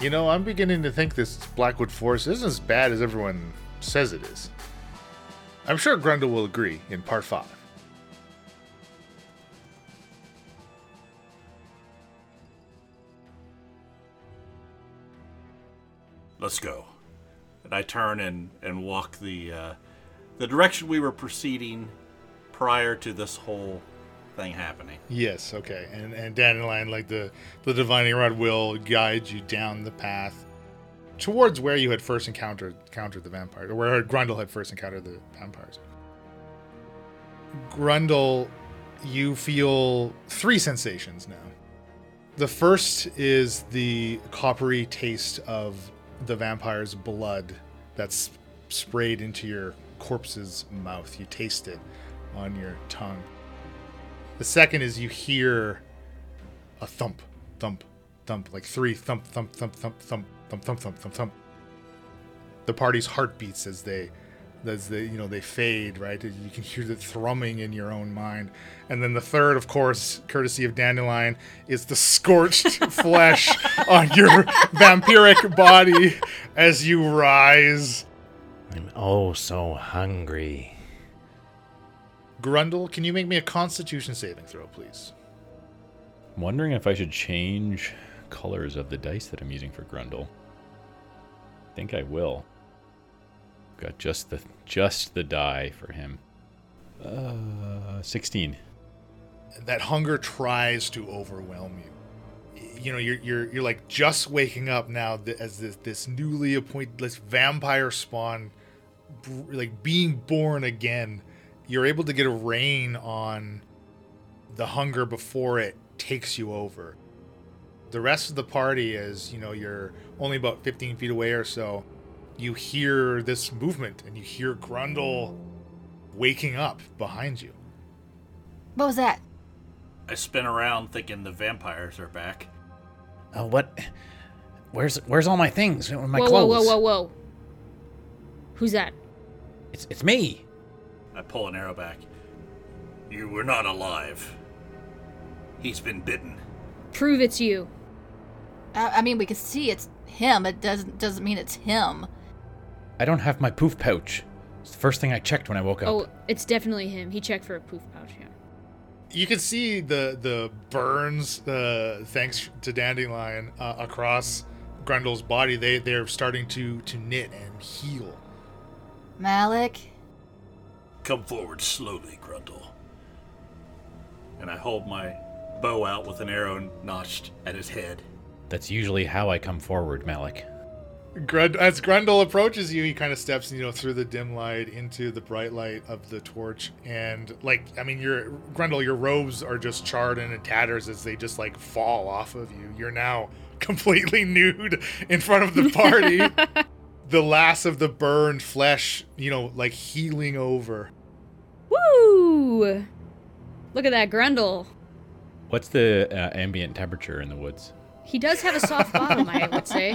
I'm beginning to think this Blackwood Forest isn't as bad as everyone says it is. I'm sure Grundle will agree in part 5. Let's go. And I turn and walk the direction we were proceeding prior to this whole thing happening. Yes, okay. And Dandelion, like the Divining Rod, will guide you down the path towards where you had first encountered the vampires, or where Grundle had first encountered the vampires. Grundle, you feel 3 sensations now. The first is the coppery taste of the vampire's blood that's sprayed into your corpse's mouth. You taste it on your tongue. The second is you hear a thump, thump, thump, like 3 thump, thump, thump, thump, thump, thump, thump, thump, thump, thump. The party's heartbeats as they fade, right? You can hear the thrumming in your own mind. And then the third, of course, courtesy of Dandelion, is the scorched flesh on your vampiric body as you rise. I'm oh so hungry. Grundle, can you make me a Constitution saving throw, please? I'm wondering if I should change colors of the dice that I'm using for Grundle. I think I will. Got just the die for him. 16. That hunger tries to overwhelm you. You're like just waking up now as this newly appointed, this vampire spawn, like being born again. You're able to get a rein on the hunger before it takes you over. The rest of the party is, you're only about 15 feet away or so. You hear this movement, and you hear Grundle waking up behind you. What was that? I spin around thinking the vampires are back. Oh, what? Where's all my things? My whoa, clothes? Whoa. Who's that? It's me. I pull an arrow back. You were not alive. He's been bitten. Prove it's you. I mean, we can see it's him. It doesn't mean it's him. I don't have my poof pouch. It's the first thing I checked when I woke up. Oh, it's definitely him. He checked for a poof pouch, yeah. You can see the burns, thanks to Dandelion, across Grundle's body. They're starting to knit and heal. Malik? Come forward slowly, Grundle. And I hold my bow out with an arrow notched at his head. That's usually how I come forward, Malik. As Grundle approaches you, he kind of steps, through the dim light into the bright light of the torch. And, Grundle, your robes are just charred and in tatters as they just, fall off of you. You're now completely nude in front of the party. The last of the burned flesh, healing over. Woo! Look at that Grundle. What's the ambient temperature in the woods? He does have a soft bottom, I would say.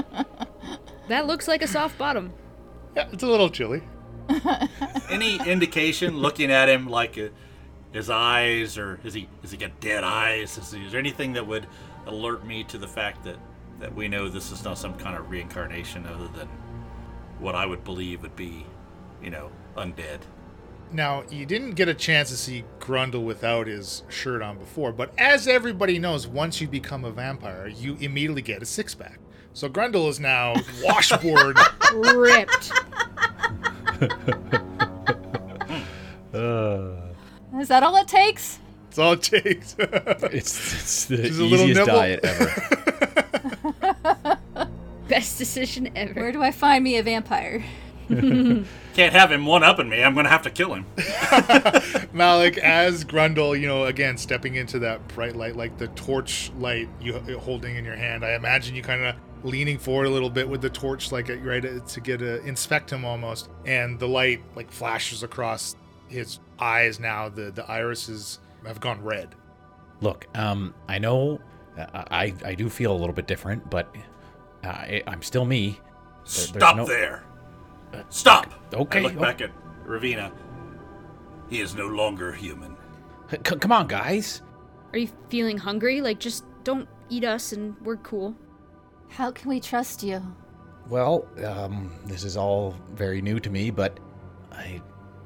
That looks like a soft bottom. Yeah, it's a little chilly. Any indication, looking at him, like his eyes, or is he got dead eyes? Is there anything that would alert me to the fact that we know this is not some kind of reincarnation other than what I would believe would be, undead? Now, you didn't get a chance to see Grundle without his shirt on before, but as everybody knows, once you become a vampire, you immediately get a six-pack. So Grundle is now washboard. Ripped. Is that all it takes? That's all it takes. It's the Just a little easiest nibble. diet ever. Best decision ever. Where do I find me a vampire? Can't have him one-upping me. I'm going to have to kill him. Malik, as Grundle, again, stepping into that bright light, like the torch light you holding in your hand, I imagine you kind of leaning forward a little bit with the torch, right, to get inspect him almost. And the light, flashes across his eyes now. The irises have gone red. Look, I know I do feel a little bit different, but I'm still me. Stop there. Stop! Okay. I look back at Ravina. He is no longer human. Come on, guys. Are you feeling hungry? Just don't eat us and we're cool. How can we trust you? Well, this is all very new to me, but I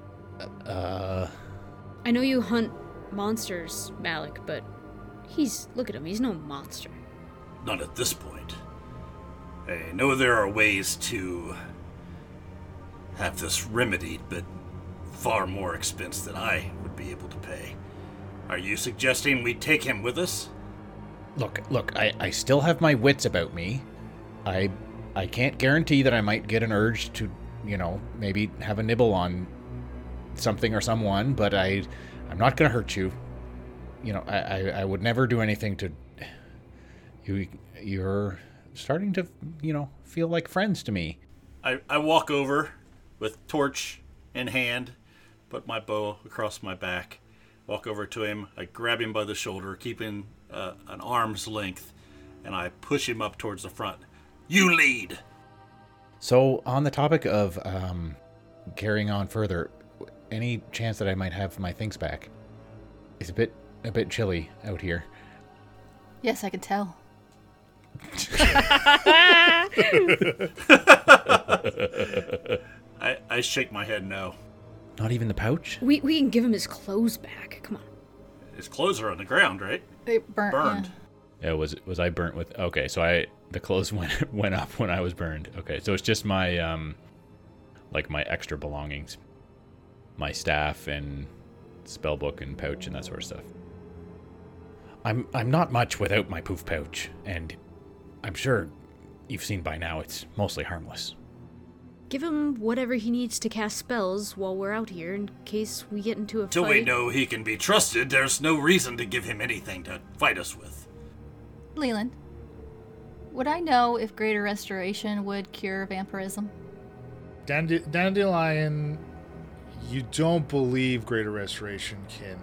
I know you hunt monsters, Malik, but look at him, he's no monster. Not at this point. I know there are ways to have this remedied, but far more expense than I would be able to pay. Are you suggesting we take him with us? Look, I still have my wits about me. I can't guarantee that I might get an urge to, maybe have a nibble on something or someone, but I'm not going to hurt you. I would never do anything to... You're starting to, feel like friends to me. I walk over with torch in hand, put my bow across my back, walk over to him, I grab him by the shoulder, keeping an arm's length, and I push him up towards the front. You lead! So, on the topic of carrying on further, any chance that I might have my things back? It's a bit chilly out here. Yes, I can tell. I shake my head no. Not even the pouch? We can give him his clothes back. Come on. His clothes are on the ground, right? They burned. Yeah, was I burnt with... Okay, so the clothes went up when I was burned. Okay, so it's just my, my extra belongings. My staff and spellbook and pouch and that sort of stuff. I'm not much without my poof pouch, and I'm sure you've seen by now it's mostly harmless. Give him whatever he needs to cast spells while we're out here in case we get into a Till fight. we know he can be trusted, there's no reason to give him anything to fight us with. Leland, would I know if Greater Restoration would cure vampirism? Dandelion, you don't believe Greater Restoration can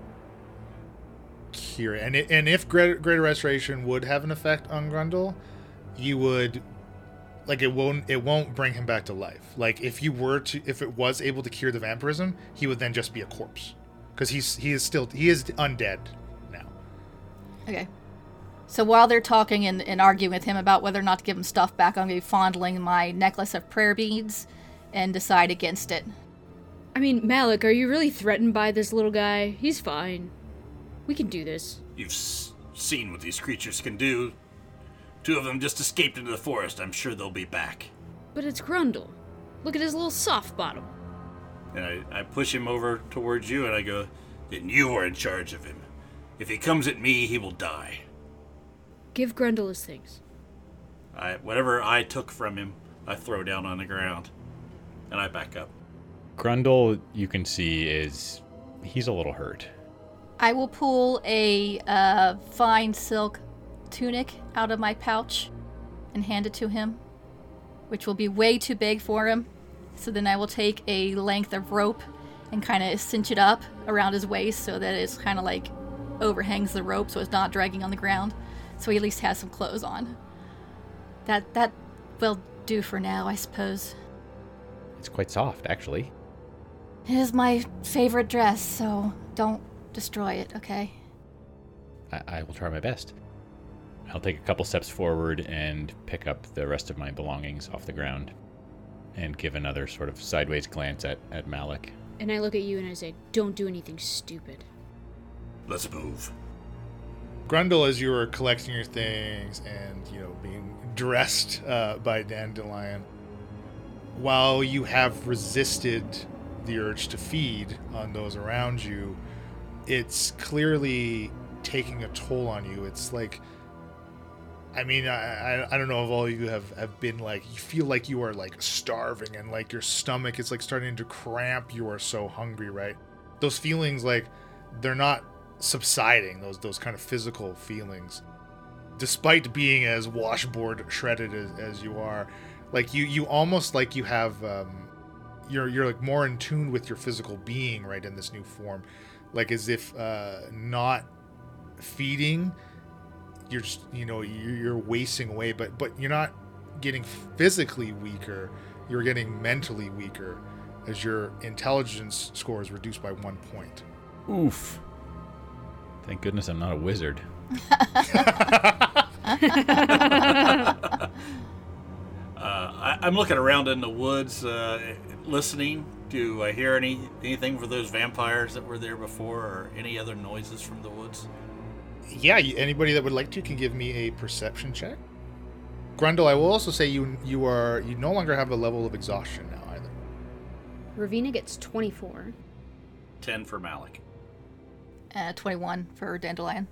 cure it. And if Greater Restoration would have an effect on Grundle, you would... it won't bring him back to life. If it was able to cure the vampirism, he would then just be a corpse. Because he is undead now. Okay. So while they're talking and arguing with him about whether or not to give him stuff back, I'm going to be fondling my necklace of prayer beads and decide against it. I mean, Malik, are you really threatened by this little guy? He's fine. We can do this. You've seen what these creatures can do. 2 of them just escaped into the forest. I'm sure they'll be back. But it's Grundle. Look at his little soft bottom. And I push him over towards you and I go, then you are in charge of him. If he comes at me, he will die. Give Grundle his things. Whatever I took from him, I throw down on the ground. And I back up. Grundle, you can see, he's a little hurt. I will pull a fine silk tunic out of my pouch and hand it to him, which will be way too big for him. So then I will take a length of rope and kind of cinch it up around his waist so that it's kind of overhangs the rope so it's not dragging on the ground. So he at least has some clothes on. That will do for now, I suppose. It's quite soft, actually. It is my favorite dress, so don't destroy it, okay? I will try my best. I'll take a couple steps forward and pick up the rest of my belongings off the ground and give another sort of sideways glance at Malik. And I look at you and I say, don't do anything stupid. Let's move. Grundle, as you were collecting your things and, being dressed by Dandelion, while you have resisted the urge to feed on those around you, it's clearly taking a toll on you. It's I don't know if all you have been you feel like you are starving and your stomach is starting to cramp. You are so hungry, right? Those feelings, they're not subsiding, those kind of physical feelings. Despite being as washboard shredded as you are, you almost you have, you're more in tune with your physical being, right, in this new form. As if not feeding, you're just, you're wasting away, but you're not getting physically weaker, you're getting mentally weaker as your intelligence score is reduced by 1 point. Oof. Thank goodness I'm not a wizard. I'm looking around in the woods, listening. Do I hear anything for those vampires that were there before, or any other noises from the woods? Yeah, anybody that would like to can give me a perception check. Grundle, I will also say you no longer have a level of exhaustion now either. Ravina gets 24. 10 for Malik. 21 for Dandelion.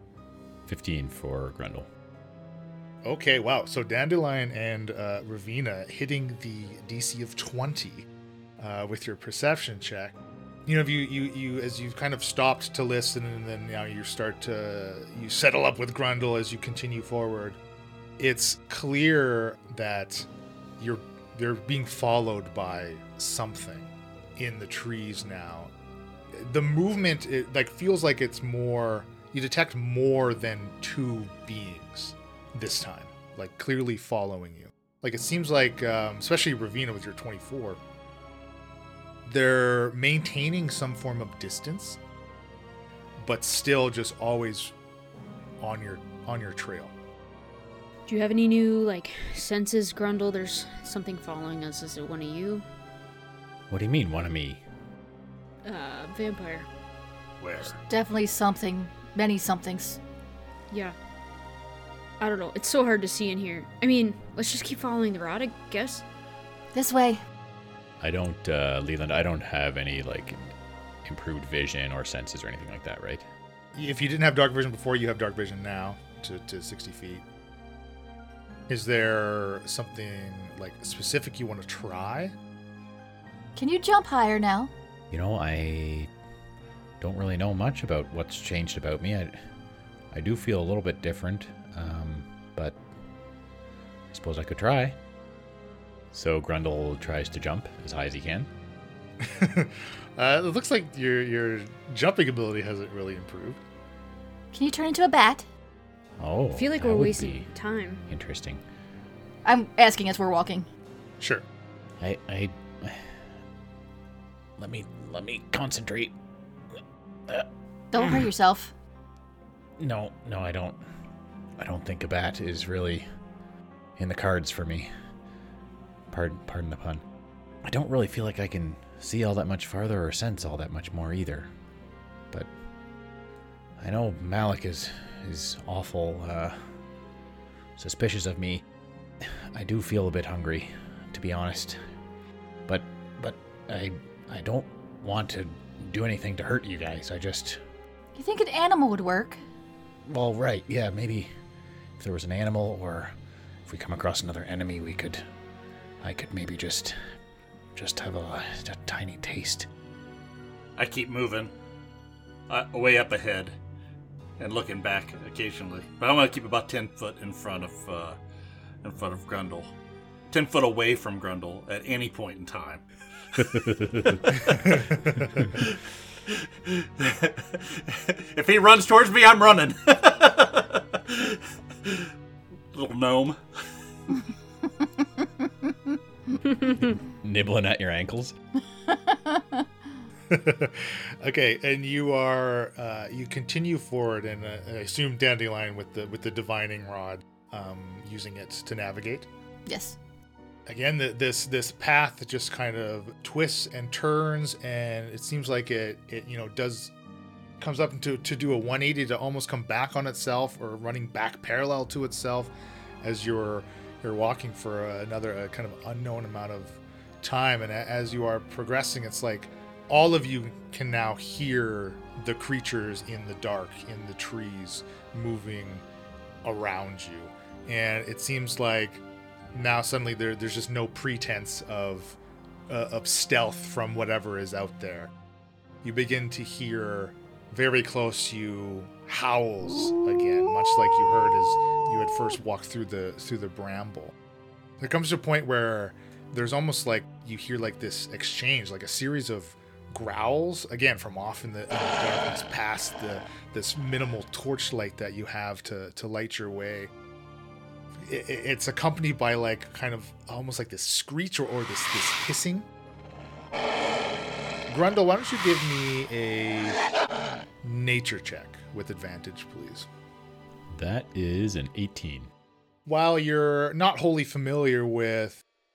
15 for Grundle. Okay, wow. So Dandelion and Ravina hitting the DC of 20 with your perception check. You know, if you as you've kind of stopped to listen, and then now you settle up with Grundle as you continue forward. It's clear that they're being followed by something in the trees now. The movement feels like it's more. You detect more than two beings this time, like clearly following you. Like it seems like, especially Ravina with your 24, they're maintaining some form of distance, but still just always on your trail. Do you have any new, senses, Grundle? There's something following us. Is it one of you? What do you mean, one of me? Vampire. Where? Definitely something. Many somethings. Yeah. I don't know. It's so hard to see in here. I mean, let's just keep following the rod, I guess. This way. I don't, Leland, I don't have any, improved vision or senses or anything like that, right? If you didn't have dark vision before, you have dark vision now to 60 feet. Is there something, specific you want to try? Can you jump higher now? You know, I don't really know much about what's changed about me. I do feel a little bit different, but I suppose I could try. So Grundle tries to jump as high as he can. It looks like your jumping ability hasn't really improved. Can you turn into a bat? Oh, I feel like that we're would wasting be time. interesting. I'm asking as we're walking. Sure. I let me concentrate. Don't hurt yourself. No, I don't think a bat is really in the cards for me. Pardon the pun. I don't really feel like I can see all that much farther or sense all that much more either. But I know Malik is awful suspicious of me. I do feel a bit hungry, to be honest. But I don't want to do anything to hurt you guys. You think an animal would work? Well, right, yeah, maybe if there was an animal, or if we come across another enemy, I could maybe just have a tiny taste. I keep moving, way up ahead, and looking back occasionally. But I want to keep about 10 foot in front of Grundle, 10 foot away from Grundle at any point in time. If he runs towards me, I'm running. Little gnome. Nibbling at your ankles. Okay, and you are you continue forward, and I assume Dandelion with the divining rod, using it to navigate. Yes. Again, this path just kind of twists and turns, and it seems like it comes up to do a 180 to almost come back on itself, or running back parallel to itself as you're walking for another kind of unknown amount of time. And as you are progressing, it's like all of you can now hear the creatures in the dark, in the trees, moving around you. And it seems like now suddenly there's just no pretense of stealth from whatever is out there. You begin to hear very close to you howls again, much like you heard as you had first walked through the bramble. There comes to a point where there's almost like you hear like this exchange, like a series of growls again from off in the darkness, past this minimal torchlight that you have to light your way. It's accompanied by like kind of almost like this screech or this hissing. Grundle, why don't you give me a nature check with advantage, please? That is an 18. While you're not wholly familiar with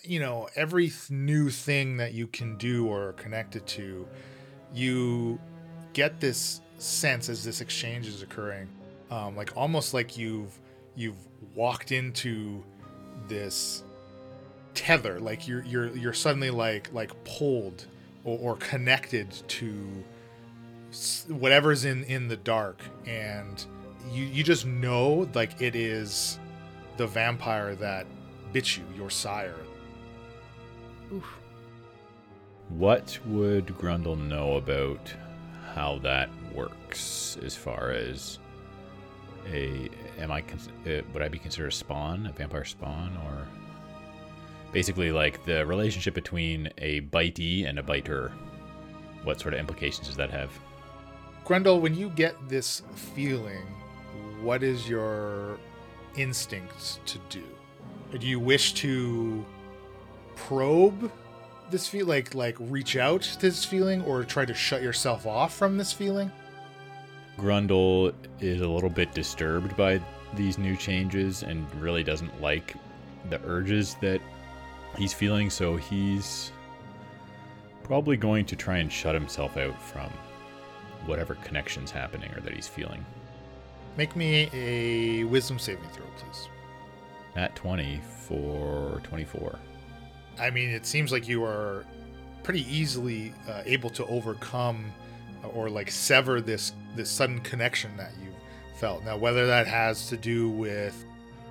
every new thing that you can do or are connected to, you get this sense as this exchange is occurring, like almost like you've walked into this tether, like you're suddenly like pulled or connected to whatever's in the dark, and you just know like it is the vampire that bit you, your sire. Oof. What would Grundle know about how that works as far as would I be considered a spawn, a vampire spawn, or basically like the relationship between a bitey and a biter? What sort of implications does that have? Grundle, when you get this feeling, what is your instinct to do? Do you wish to probe this feel, like reach out to this feeling, or try to shut yourself off from this feeling? Grundle is a little bit disturbed by these new changes and really doesn't like the urges that he's feeling, so he's probably going to try and shut himself out from whatever connection's happening or that he's feeling. Make me a wisdom saving throw, please. Nat 20 for 24. I mean, it seems like you are pretty easily able to overcome or like sever this sudden connection that you felt. Now, whether that has to do with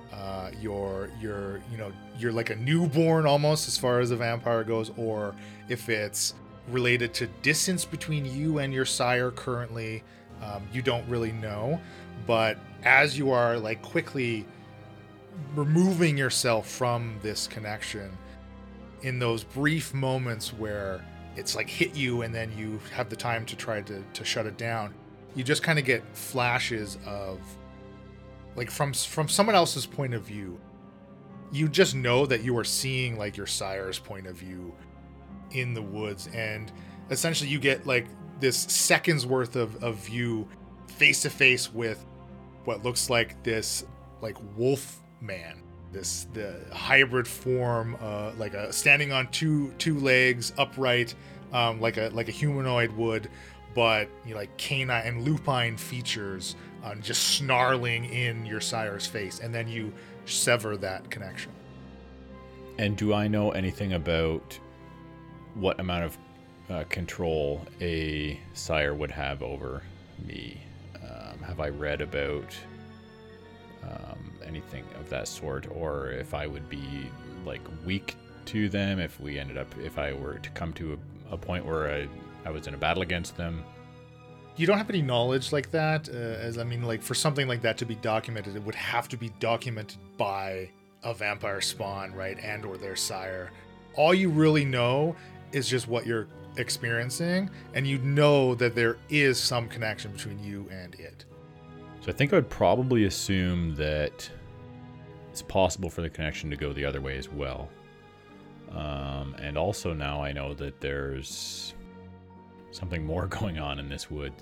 you're like a newborn almost as far as a vampire goes, or if it's related to distance between you and your sire currently, you don't really know. But as you are like quickly removing yourself from this connection, in those brief moments where it's like hit you and then you have the time to try to shut it down, you just kind of get flashes of like from someone else's point of view. You just know that you are seeing like your sire's point of view in the woods, and essentially you get like this seconds worth of view face to face with what looks like this like wolf man, the hybrid form, like a standing on two legs upright, like a humanoid would, but like canine and lupine features, just snarling in your sire's face, and then you sever that connection. And do I know anything about what amount of control a sire would have over me? Have I read about anything of that sort, or if I would be like weak to them if I were to come to a point where I was in a battle against them? You don't have any knowledge like that, like for something like that to be documented, it would have to be documented by a vampire spawn, right, and or their sire. All you really know is just what you're experiencing, and you know that there is some connection between you and it. So I think I would probably assume that it's possible for the connection to go the other way as well. And also now I know that there's something more going on in this wood.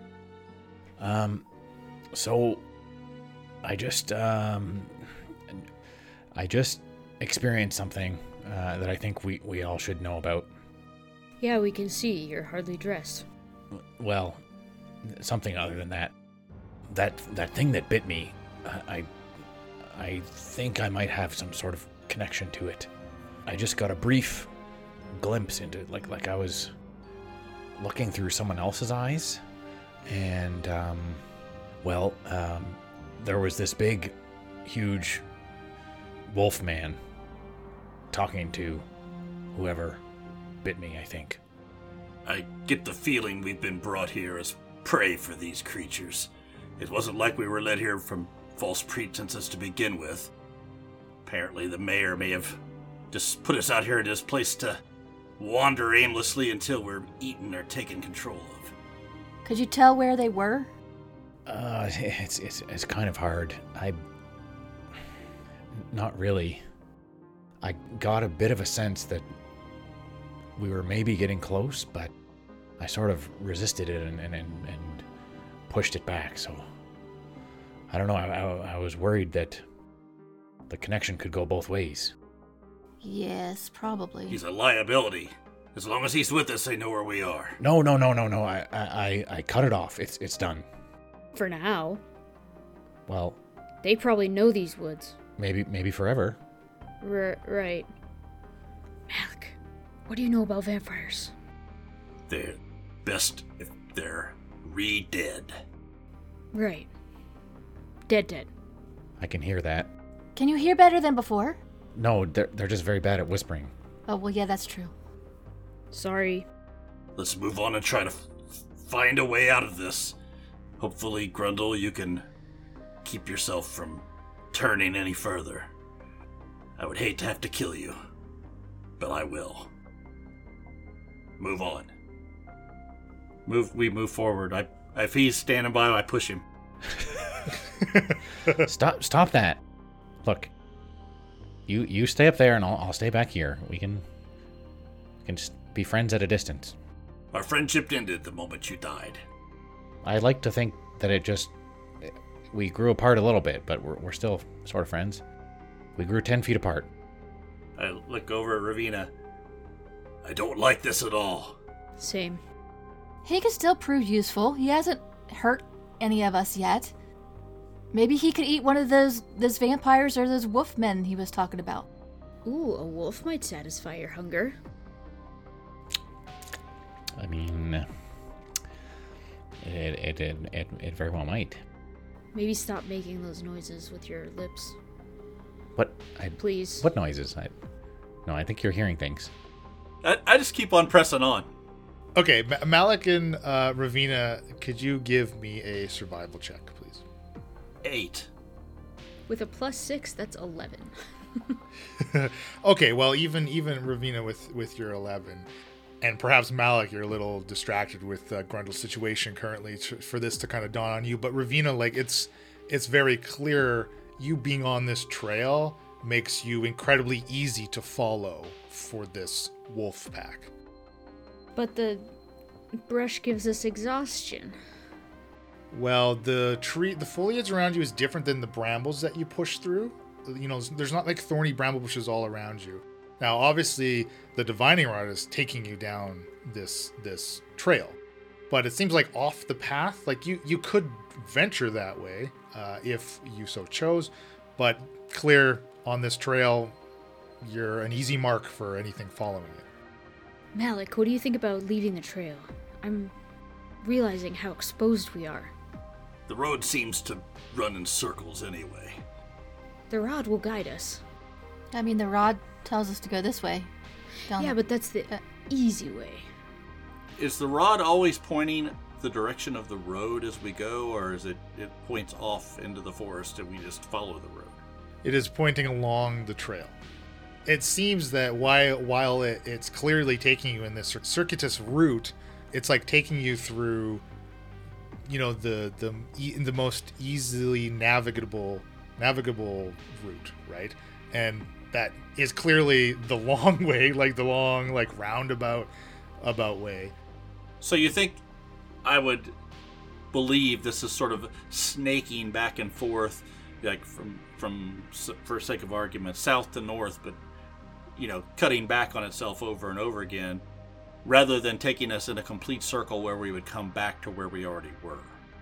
So I just experienced something that I think we all should know about. Yeah, we can see you're hardly dressed. Well, something other than that. That thing that bit me, I think I might have some sort of connection to it. I just got a brief glimpse into it, like I was looking through someone else's eyes, and there was this big, huge wolf man talking to whoever bit me, I think. I get the feeling we've been brought here as prey for these creatures. It wasn't like we were led here from false pretenses to begin with. Apparently the mayor may have just put us out here in this place to wander aimlessly until we're eaten or taken control of. Could you tell where they were? It's kind of hard. Not really. I got a bit of a sense that we were maybe getting close, but I sort of resisted it and pushed it back, so I don't know, I was worried that the connection could go both ways. Yes, probably. He's a liability. As long as he's with us, they know where we are. No. I cut it off. It's done. For now. Well, They probably know these woods. maybe forever. Right. Malik, what do you know about vampires? They're best if they're re-dead. Right. Dead. I can hear that. Can you hear better than before? No, they're just very bad at whispering. Oh, well, yeah, that's true. Sorry. Let's move on and try to find a way out of this. Hopefully, Grundle, you can keep yourself from turning any further. I would hate to have to kill you, but I will. Move on. We move forward. If he's standing by, I push him. Stop that. Look. You stay up there and I'll stay back here. We can just be friends at a distance. Our friendship ended the moment you died. I like to think that we grew apart a little bit, but we're still sort of friends. We grew 10 feet apart. I look over at Ravina. I don't like this at all. Same. He could still prove useful. He hasn't hurt any of us yet. Maybe he could eat one of those vampires or those wolf men he was talking about. Ooh, a wolf might satisfy your hunger. I mean, it very well might. Maybe stop making those noises with your lips. What? Please. What noises? I think you're hearing things. I just keep on pressing on. Okay, Malik and Ravina, could you give me a survival check, please? 8. With a +6, that's 11. Okay, well, even Ravina with your 11, and perhaps Malik, you're a little distracted with Grundle's situation currently for this to kind of dawn on you. But Ravina, like it's very clear you being on this trail makes you incredibly easy to follow for this wolf pack. But the brush gives us exhaustion. Well, the foliage around you is different than the brambles that you push through. You know, there's not like thorny bramble bushes all around you. Now, obviously, the divining rod is taking you down this trail, but it seems like off the path, like you could venture that way if you so chose, but clear on this trail, you're an easy mark for anything following it. Malik, what do you think about leaving the trail? I'm realizing how exposed we are. The road seems to run in circles anyway. The rod will guide us. I mean, the rod tells us to go this way. Yeah, but that's the easy way. Is the rod always pointing the direction of the road as we go, or is it points off into the forest and we just follow the road? It is pointing along the trail. It seems that while it's clearly taking you in this circuitous route, it's like taking you through, you know, the most easily navigable route, right? And that is clearly the long way, like the long, like roundabout way. So you think I would believe this is sort of snaking back and forth, like from for sake of argument, south to north, but you know, cutting back on itself over and over again, rather than taking us in a complete circle where we would come back to where we already were.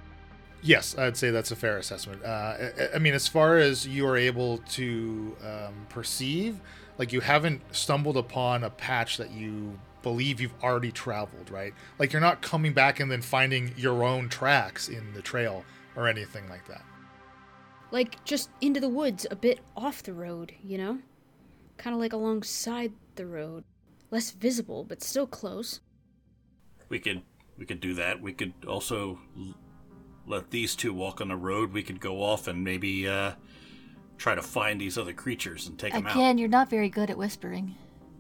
Yes, I'd say that's a fair assessment. I mean, as far as you are able to perceive, like you haven't stumbled upon a patch that you believe you've already traveled, right? Like you're not coming back and then finding your own tracks in the trail or anything like that. Like, just into the woods, a bit off the road, you know? Kind of like alongside the road. Less visible, but still close. We could do that. We could also let these two walk on the road. We could go off and maybe try to find these other creatures and take them out. Again, you're not very good at whispering.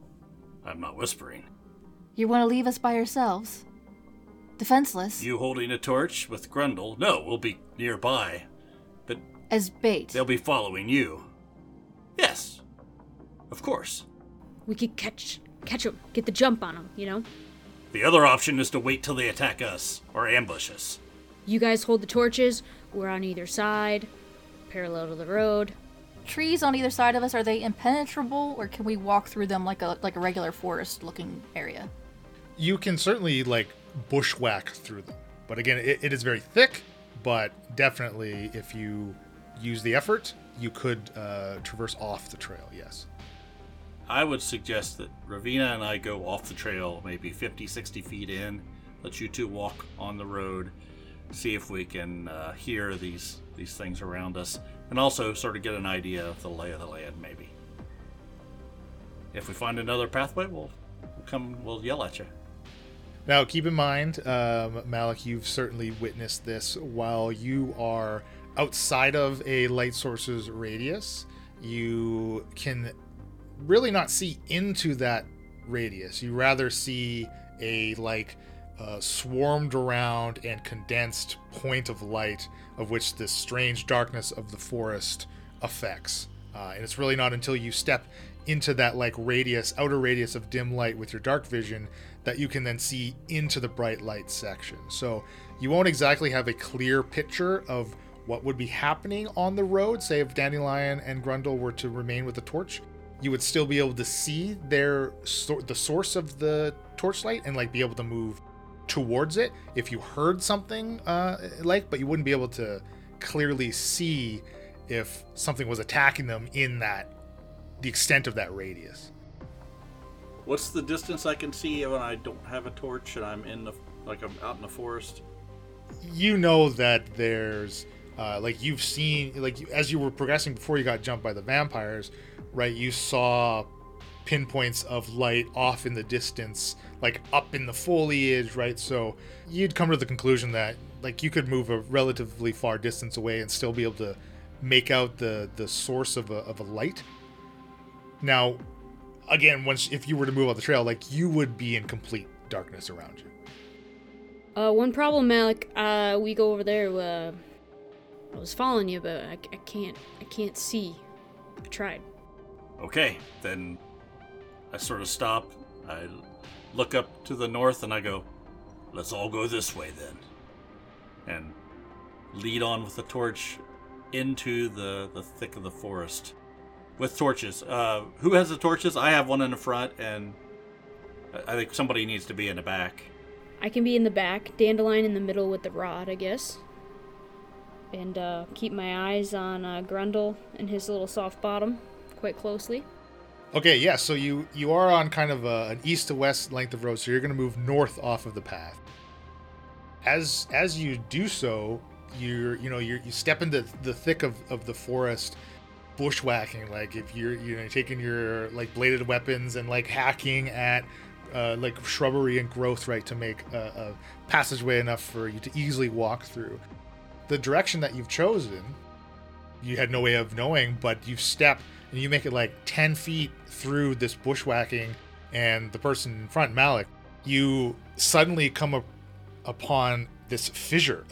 I'm not whispering. You want to leave us by ourselves? Defenseless? You holding a torch with Grundle? No, we'll be nearby. But as bait. They'll be following you. Yes. Of course. We could catch them, get the jump on them, you know? The other option is to wait till they attack us, or ambush us. You guys hold the torches, we're on either side, parallel to the road. trees on either side of us, are they impenetrable, or can we walk through them like a regular forest-looking area? You can certainly like bushwhack through them, but again, it is very thick. But definitely, if you use the effort, you could traverse off the trail. Yes. I would suggest that Ravina and I go off the trail, maybe 50, 60 feet in. Let you two walk on the road, see if we can hear these things around us, and also sort of get an idea of the lay of the land, maybe. If we find another pathway, we'll yell at you. Now, keep in mind, Malik, you've certainly witnessed this. While you are outside of a light source's radius, you can really not see into that radius. You rather see a swarmed around and condensed point of light of which this strange darkness of the forest affects. And it's really not until you step into that outer radius of dim light with your dark vision that you can then see into the bright light section. So you won't exactly have a clear picture of what would be happening on the road. Say if Dandelion and Grundle were to remain with the torch, you would still be able to see the source of the torchlight and be able to move towards it if you heard something but you wouldn't be able to clearly see if something was attacking them in the extent of that radius. What's the distance I can see when I don't have a torch and I'm I'm out in the forest? You know that there's you've seen as you were progressing before you got jumped by the vampires, right? You saw pinpoints of light off in the distance, up in the foliage, right? So you'd come to the conclusion that you could move a relatively far distance away and still be able to make out the source of a light. Now, again, if you were to move on the trail, you would be in complete darkness around you. One problem, Malik. We go over there. I was following you, but I can't see. I tried. Okay, then I sort of stop. I look up to the north and I go, let's all go this way then. And lead on with the torch into the thick of the forest with torches. Who has the torches? I have one in the front, and I think somebody needs to be in the back. I can be in the back, Dandelion in the middle with the rod, I guess. And keep my eyes on Grundle and his little soft bottom quite closely. Okay, yeah, so you are on kind of an east to west length of road, so you're going to move north off of the path. As you do so, you step into the thick of the forest, bushwhacking, if you're taking your bladed weapons and hacking at shrubbery and growth, right, to make a passageway enough for you to easily walk through. The direction that you've chosen, you had no way of knowing, but you step and you make it 10 feet through this bushwhacking, and the person in front, Malik, you suddenly come upon this fissure,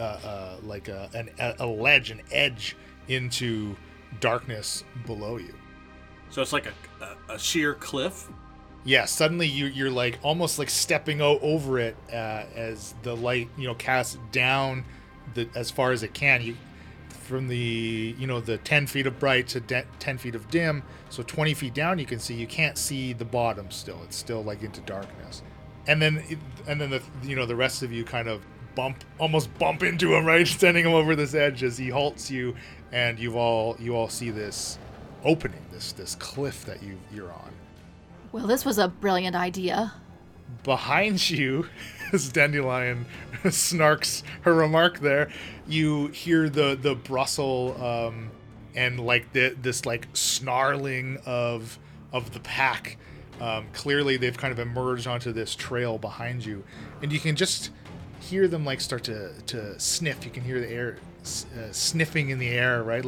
a ledge, an edge into darkness below you. So it's like a sheer cliff? Yeah, suddenly you're almost stepping over it as the light, casts down as far as it can. From the 10 feet of bright to 10 feet of dim, so 20 feet down you can't see the bottom still. It's still into darkness. And then the rest of you kind of almost bump into him, right, sending him over this edge as he halts you, and you all see this opening, this cliff that you're on. Well, this was a brilliant idea. Behind you, as Dandelion snarks her remark there, you hear the rustle and this snarling of the pack. Clearly, they've kind of emerged onto this trail behind you, and you can just hear them start to sniff. You can hear the air sniffing in the air, right?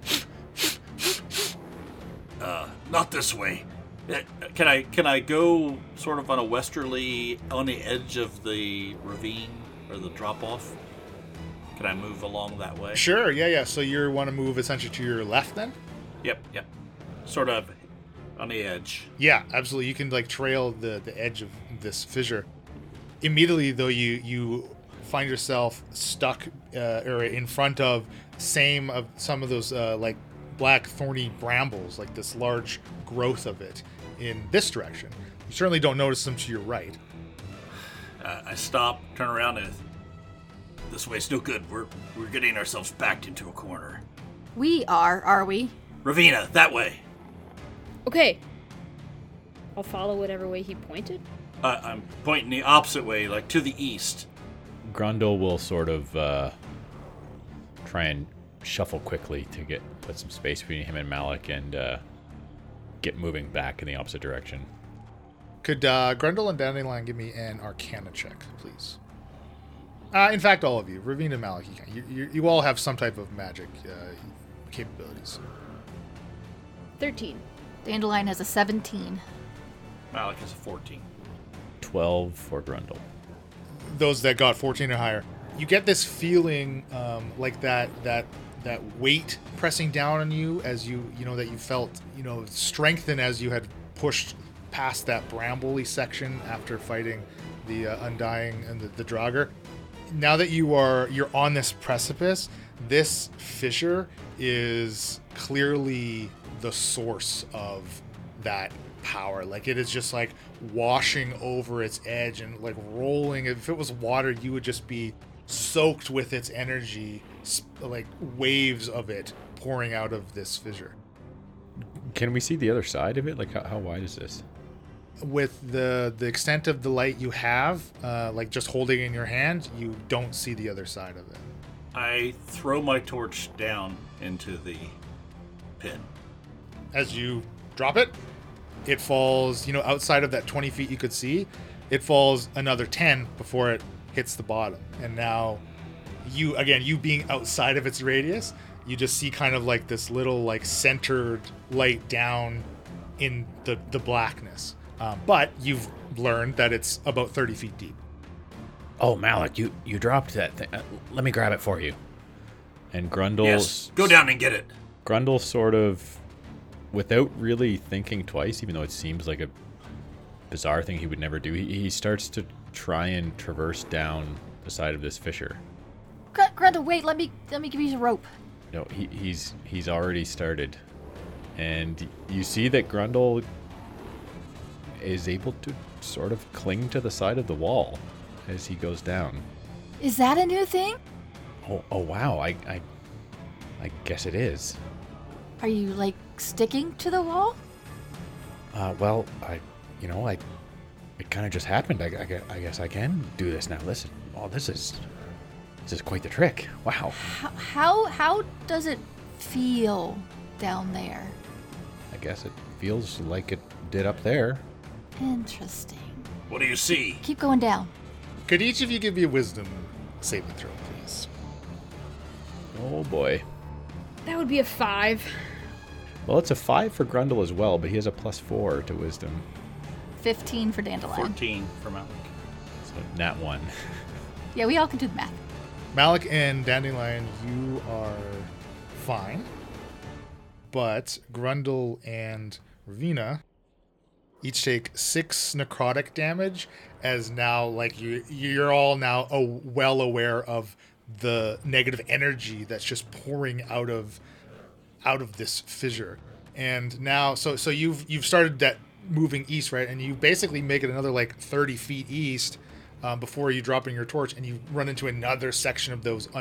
Not this way. Can I go sort of on a westerly, on the edge of the ravine or the drop off? Can I move along that way? Sure, yeah. So you want to move essentially to your left then? Yep. Sort of on the edge. Yeah, absolutely. You can trail the edge of this fissure. Immediately though, you find yourself stuck or in front of some of those black thorny brambles, like this large growth of it in this direction. You certainly don't notice them to your right. I stop, turn around, and this way's no good. We're getting ourselves backed into a corner. We are we? Ravina, that way. Okay. I'll follow whatever way he pointed. I'm pointing the opposite way, like to the east. Grundle will sort of try and shuffle quickly to put some space between him and Malik and get moving back in the opposite direction. Could Grundle and Dandelion give me an Arcana check, please? In fact, all of you, Ravina and Malik, you all have some type of magic capabilities. 13. Dandelion has a 17. Malik is a 14. 12 for Grundle. Those that got 14 or higher, you get this feeling like that weight pressing down on you as you that you felt strengthen as you had pushed past that brambly section after fighting the Undying and the Draugr. Now that you're on this precipice, this fissure is clearly the source of that power. Like, it is just like washing over its edge and like rolling. If it was water, you would just be soaked with its energy, like waves of it pouring out of this fissure. Can we see the other side of it? Like, how wide is this? With the extent of the light you have, like just holding it in your hand, you don't see the other side of it. I throw my torch down into the pit. As you drop it, it falls, outside of that 20 feet you could see, it falls another 10 before it hits the bottom. And now you being outside of its radius, you just see kind of like this little like centered light down in the blackness. But you've learned that it's about 30 feet deep. Oh, Malik, you dropped that thing. Let me grab it for you. And Grundle... Yes, go down and get it. Grundle sort of, without really thinking twice, even though it seems like a bizarre thing he would never do, he starts to try and traverse down the side of this fissure. Grundle, wait, let me give you the rope. No, he's already started. And you see that Grundle is able to sort of cling to the side of the wall as he goes down. Is that a new thing? Oh wow, I guess it is. Are you like sticking to the wall? Well, it kind of just happened. I guess I can do this now. Listen, this is quite the trick. Wow. How does it feel down there? I guess it feels like it did up there. Interesting. What do you see? Keep going down. Could each of you give me a wisdom saving throw, please? Oh boy. That would be a 5. Well, it's a 5 for Grundle as well, but he has a +4 to wisdom. 15 for Dandelion. 14 for Malik. So nat 1. Yeah, we all can do the math. Malik and Dandelion, you are fine. But Grundle and Ravina each take 6 necrotic damage, as now like you're all now well aware of the negative energy that's just pouring out of this fissure. And now so you've started that moving east, right? And you basically make it another like 30 feet east before you drop in your torch, and you run into another section of those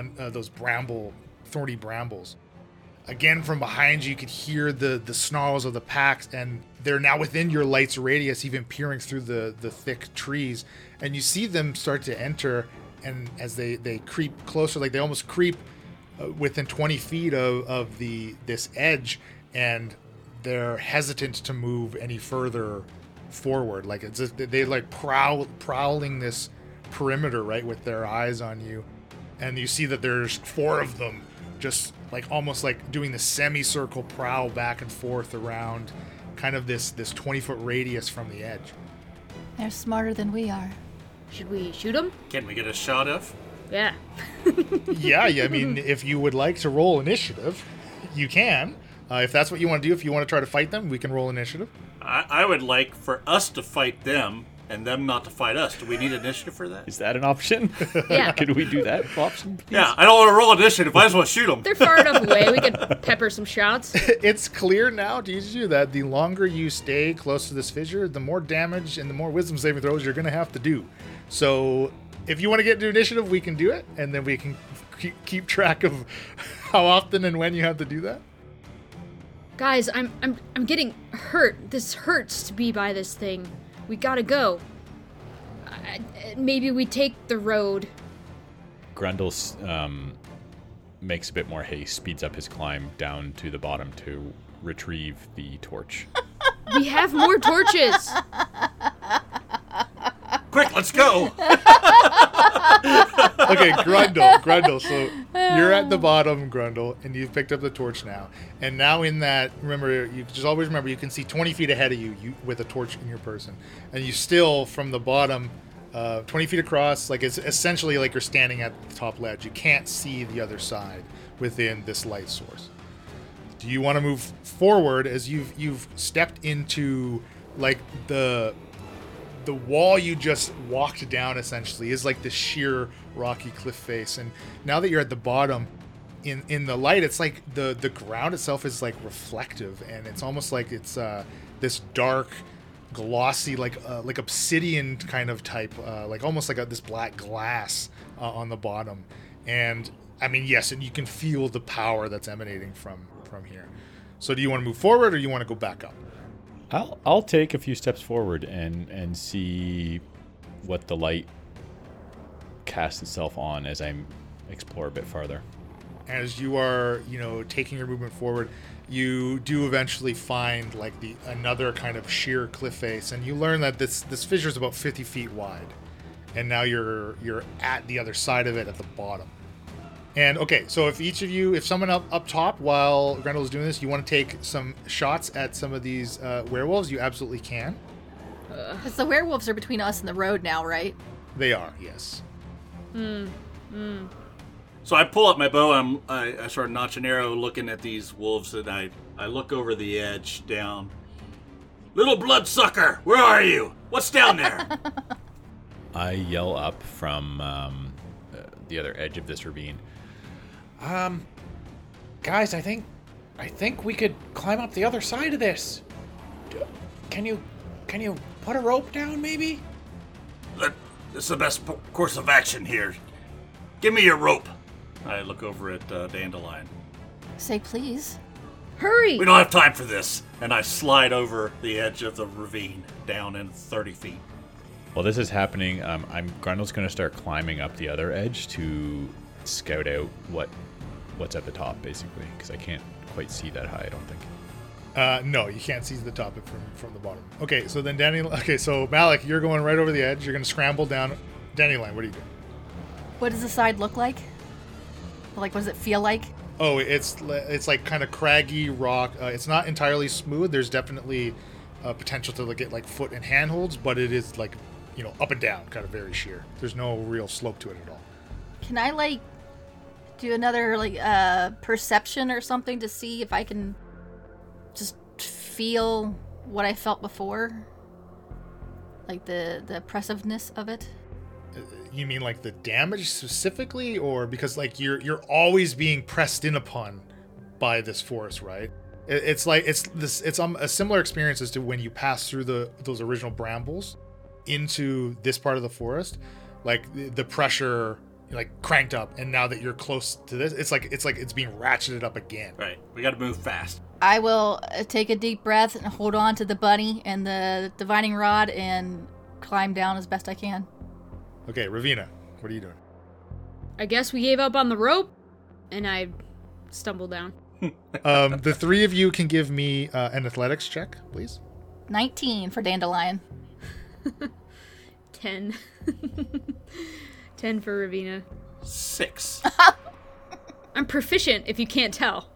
thorny brambles. Again, from behind you could hear the snarls of the packs, and they're now within your light's radius, even peering through the thick trees. And you see them start to enter, and as they creep closer, like they almost creep within 20 feet of this edge, and they're hesitant to move any further forward. Like they like prowling this perimeter, right, with their eyes on you. And you see that there's 4 of them just like almost like doing the semicircle prowl back and forth around kind of this 20-foot radius from the edge. They're smarter than we are. Should we shoot him? Can we get a shot of? Yeah. Yeah, I mean, if you would like to roll initiative, you can. If that's what you want to do, if you want to try to fight them, we can roll initiative. I would like for us to fight them, and them not to fight us. Do we need initiative for that? Is that an option? Yeah. Could we do that option, please? Yeah, I don't want to roll initiative. I just want to shoot them. They're far enough away. We could pepper some shots. It's clear now to you that the longer you stay close to this fissure, the more damage and the more wisdom saving throws you're going to have to do. So if you want to get into initiative, we can do it, and then we can keep track of how often and when you have to do that. Guys, I'm getting hurt. This hurts to be by this thing. We gotta go. Maybe we take the road. Grundle makes a bit more haste, speeds up his climb down to the bottom to retrieve the torch. We have more torches. Quick, let's go. Okay, Grundle. So you're at the bottom, Grundle, and you've picked up the torch now. And now in that, remember, you just always remember you can see 20 feet ahead of you with a torch in your person. And you still, from the bottom, 20 feet across, like it's essentially like you're standing at the top ledge. You can't see the other side within this light source. Do you want to move forward as you've stepped into like the wall you just walked down essentially is like this sheer rocky cliff face, and now that you're at the bottom in the light, it's like the ground itself is like reflective, and it's almost like it's this dark glossy like obsidian kind of type, like almost like this black glass on the bottom. And I mean, yes, and you can feel the power that's emanating from here. So do you want to move forward or do you want to go back up? I'll take a few steps forward and see what the light casts itself on as I explore a bit farther. As you are, taking your movement forward, you do eventually find like another kind of sheer cliff face, and you learn that this fissure is about 50 feet wide, and now you're at the other side of it at the bottom. And okay, so if someone up top while Grundle is doing this, you want to take some shots at some of these werewolves, you absolutely can. Because the werewolves are between us and the road now, right? They are, yes. So I pull up my bow and I sort of notch an arrow looking at these wolves, and I look over the edge down. Little bloodsucker, where are you? What's down there? I yell up from the other edge of this ravine. Guys, I think we could climb up the other side of this. Can you put a rope down, maybe? This is the best course of action here. Give me your rope. I look over at Dandelion. Say please. Hurry! We don't have time for this. And I slide over the edge of the ravine down in 30 feet. While this is happening, Grundle's going to start climbing up the other edge to scout out what's at the top, basically, because I can't quite see that high, I don't think. No, you can't see the top from the bottom. Okay, so then so Malik, you're going right over the edge. You're going to scramble down. Dandelion, what are you doing? What does the side look like? Like, what does it feel like? Oh, it's like kind of craggy rock. It's not entirely smooth. There's definitely potential to get like foot and handholds, but it is like, up and down, kind of very sheer. There's no real slope to it at all. Can I do another perception or something to see if I can just feel what I felt before? Like the oppressiveness of it? You mean like the damage specifically, or because like you're always being pressed in upon by this force, right? It's a similar experience as to when you pass through those original brambles into this part of the forest, like the pressure like cranked up, and now that you're close to this, it's like it's being ratcheted up again. Right, we got to move fast. I will take a deep breath and hold on to the bunny and the divining rod and climb down as best I can. Okay, Ravina, what are you doing? I guess we gave up on the rope, and I stumbled down. The three of you can give me an athletics check, please. 19 for Dandelion. 10. 10 for Ravina. 6. I'm proficient, if you can't tell.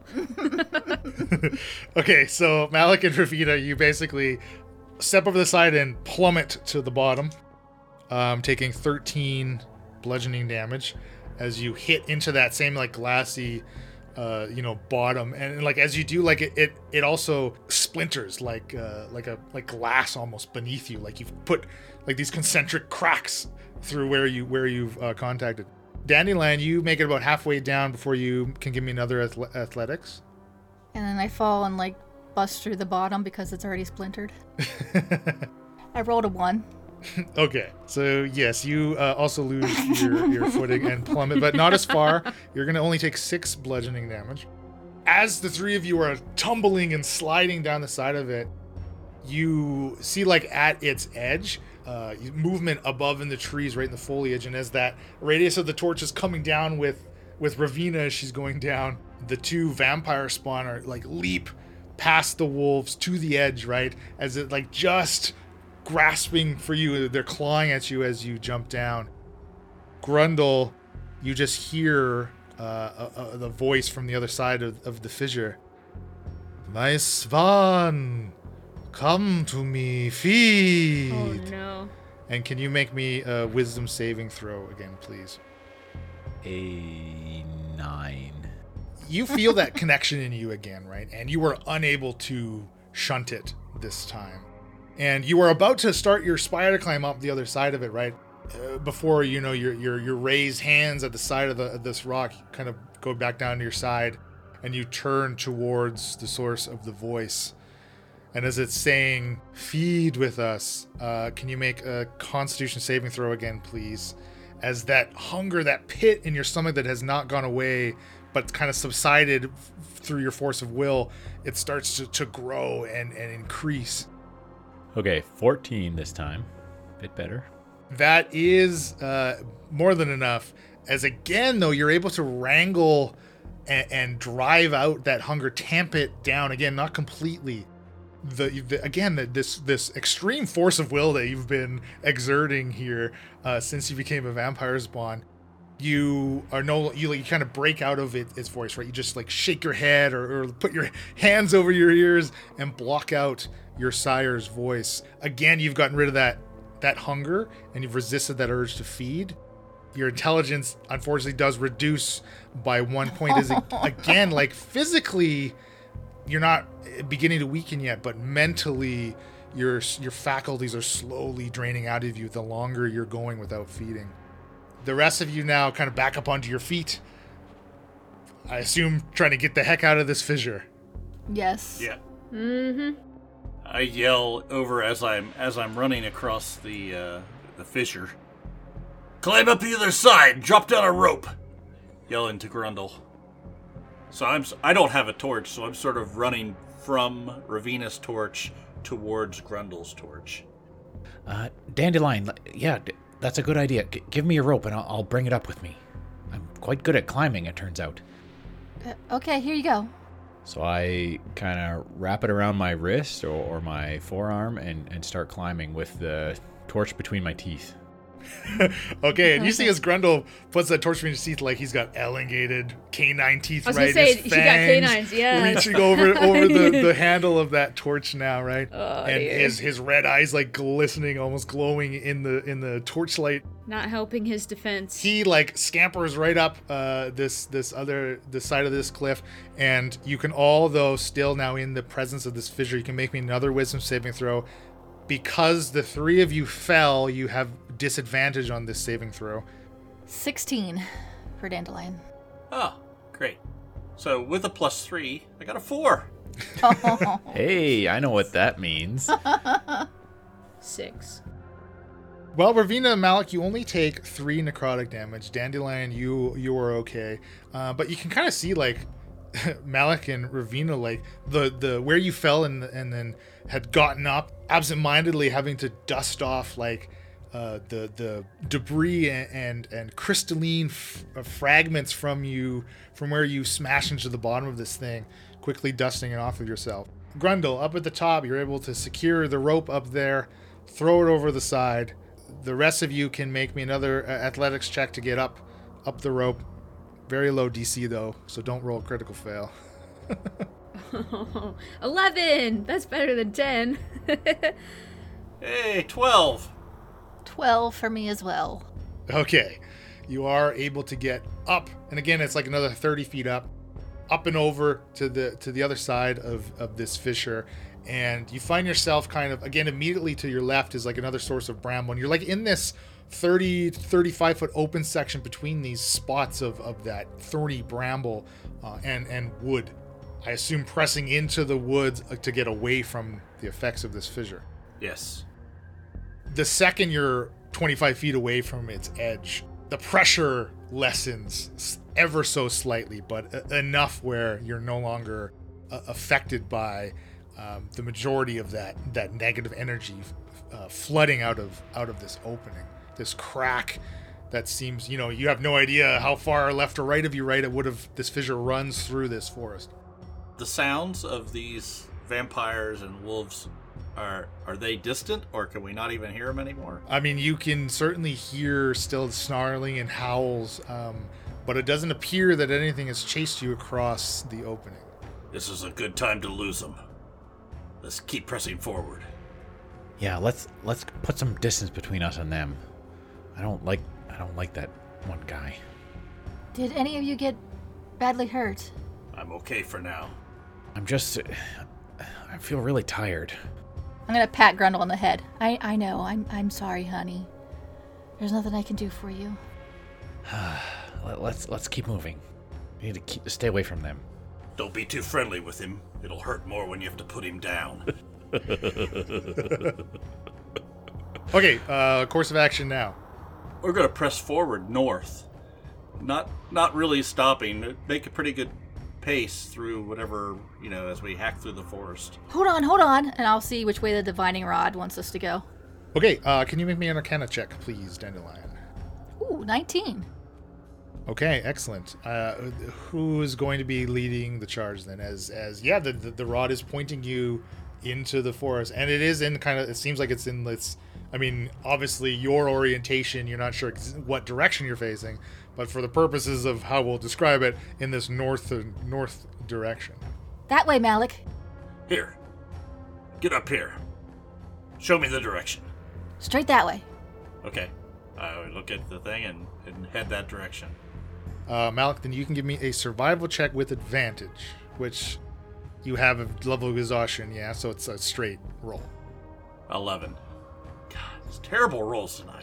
Okay, so Malik and Ravina, you basically step over the side and plummet to the bottom, taking 13 bludgeoning damage as you hit into that same like glassy bottom, and like as you do, like it also splinters like glass almost beneath you, like you've put like these concentric cracks through where you've contacted. Dandelion, you make it about halfway down before you can give me another athletics. And then I fall and like bust through the bottom because it's already splintered. I rolled a 1. Okay, so yes, you also lose your footing and plummet, but not as far. You're going to only take 6 bludgeoning damage. As the three of you are tumbling and sliding down the side of it, you see like at its edge, movement above in the trees, right in the foliage, and as that radius of the torch is coming down with Ravina as she's going down, the 2 vampire spawn are like leap past the wolves to the edge, right? As it like just grasping for you, they're clawing at you as you jump down. Grundle, you just hear the voice from the other side of the fissure. My swan, come to me, feed. Oh no. And can you make me a wisdom saving throw again, please? A 9. You feel that connection in you again, right? And you were unable to shunt it this time. And you are about to start your spider climb up the other side of it, right? Before you know your raised hands at the side of this rock kind of go back down to your side, and you turn towards the source of the voice. And as it's saying, "Feed with us," can you make a Constitution saving throw again, please? As that hunger, that pit in your stomach that has not gone away, but kind of subsided through your force of will, it starts to grow and increase. Okay, 14 this time. Bit better. That is more than enough. As again, though, you're able to wrangle and drive out that hunger, tamp it down. Again, not completely. This extreme force of will that you've been exerting here since you became a vampire spawn, you kind of break out of its voice, right? You just like shake your head or put your hands over your ears and block out your sire's voice. Again, you've gotten rid of that hunger and you've resisted that urge to feed. Your intelligence unfortunately does reduce by 1 point. Is again, like physically you're not beginning to weaken yet, but mentally your faculties are slowly draining out of you the longer you're going without feeding. The rest of you now kind of back up onto your feet. I assume trying to get the heck out of this fissure. Yes. Yeah. Mm-hmm. I yell over as I'm running across the fissure. Climb up the other side, drop down a rope. Yelling to Grundle. So I don't have a torch, so I'm sort of running from Ravina's torch towards Grundle's torch. Dandelion, yeah, that's a good idea. Give me a rope and I'll bring it up with me. I'm quite good at climbing, it turns out. Okay, here you go. So I kind of wrap it around my wrist or my forearm and start climbing with the torch between my teeth. Okay, and you see as Grundle puts that torch between his teeth, like he's got elongated canine teeth, right? I was gonna say, his she got fangs canines, yeah. reaching over the handle of that torch now, right? Oh, and dear. his red eyes like glistening, almost glowing in the torchlight. Not helping his defense. He like scampers right up this side of this cliff, and you can all, though still now in the presence of this fissure, you can make me another wisdom saving throw. Because the three of you fell, you have disadvantage on this saving throw. 16 for Dandelion. Oh, great. So with a +3, I got a 4. Hey, I know what that means. 6. Well, Ravina and Malik, you only take 3 necrotic damage. Dandelion, you are okay. But you can kind of see like Malik and Ravina, like the where you fell and then had gotten up absentmindedly, having to dust off like the debris and crystalline fragments from where you smashed into the bottom of this thing, quickly dusting it off of yourself. Grundle, up at the top, you're able to secure the rope up there, throw it over the side. The rest of you can make me another athletics check to get up the rope. Very low DC though, so don't roll a critical fail. 11! That's better than 10. Hey, 12. 12 for me as well. Okay, you are able to get up, and again, it's like another 30 feet up. up and over to the other side of this fissure, and you find yourself kind of, again, immediately to your left is like another source of bramble, and you're like in this 30 to 35 foot open section between these spots of that thorny bramble and wood. I assume pressing into the woods to get away from the effects of this fissure. Yes. The second you're 25 feet away from its edge, the pressure lessens ever so slightly, but enough where you're no longer affected by the majority of that negative energy flooding out of this opening, this crack that seems, you have no idea how far left or right of you, right? This fissure runs through this forest. The sounds of these vampires and wolves, are they distant, or can we not even hear them anymore? I mean, you can certainly hear still snarling and howls, but it doesn't appear that anything has chased you across the opening. This is a good time to lose them. Let's keep pressing forward. Yeah, let's put some distance between us and them. I don't like that one guy. Did any of you get badly hurt? I'm okay for now. I feel really tired. I'm gonna pat Grundle on the head. I know. I'm sorry, honey. There's nothing I can do for you. Let's keep moving. We need to stay away from them. Don't be too friendly with him. It'll hurt more when you have to put him down. Okay, course of action now. We're gonna press forward north. Not really stopping. Make a pretty good pace through whatever, as we hack through the forest. Hold on, and I'll see which way the divining rod wants us to go. Okay, can you make me an Arcana check, please, Dandelion? Ooh, 19. Okay, excellent. Who is going to be leading the charge then? The rod is pointing you into the forest, and it is in it seems like it's in this. I mean, obviously your orientation, you're not sure what direction you're facing, but for the purposes of how we'll describe it, in this north direction. That way, Malik. Here. Get up here. Show me the direction. Straight that way. Okay. I look at the thing and head that direction. Malik, then you can give me a survival check with advantage, which you have a level of exhaustion, yeah, so it's a straight roll. 11. God, it's terrible rolls tonight.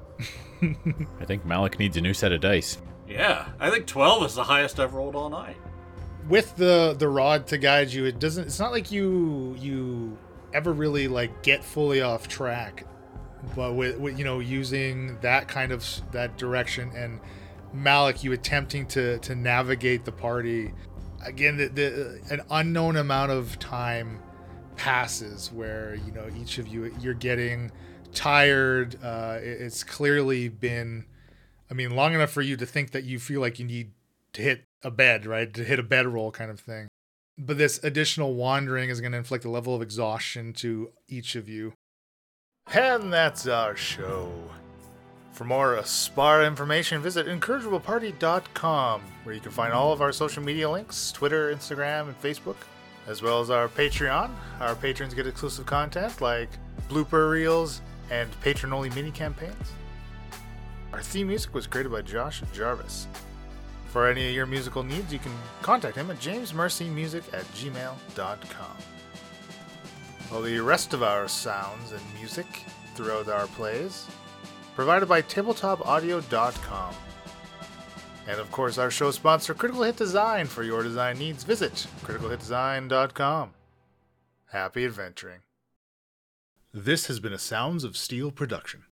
I think Malik needs a new set of dice. Yeah, I think 12 is the highest I've rolled all night. With the rod to guide you, it's not like you ever really get fully off track, but with using that that direction, and Malik, you attempting to navigate the party again, an unknown amount of time passes where each of you're getting tired. It's clearly been, long enough for you to think that you feel like you need to hit a bed, right? To hit a bedroll kind of thing. But this additional wandering is going to inflict a level of exhaustion to each of you. And that's our show. For more Aspara information, visit incorrigibleparty.com, where you can find all of our social media links, Twitter, Instagram, and Facebook, as well as our Patreon. Our patrons get exclusive content like blooper reels and patron-only mini-campaigns. Our theme music was created by Josh Jarvis. For any of your musical needs, you can contact him at jamesmercymusic@gmail.com. All the rest of our sounds and music throughout our plays provided by tabletopaudio.com. And of course, our show sponsor, Critical Hit Design. For your design needs, visit criticalhitdesign.com. Happy adventuring. This has been a Sounds of Steel production.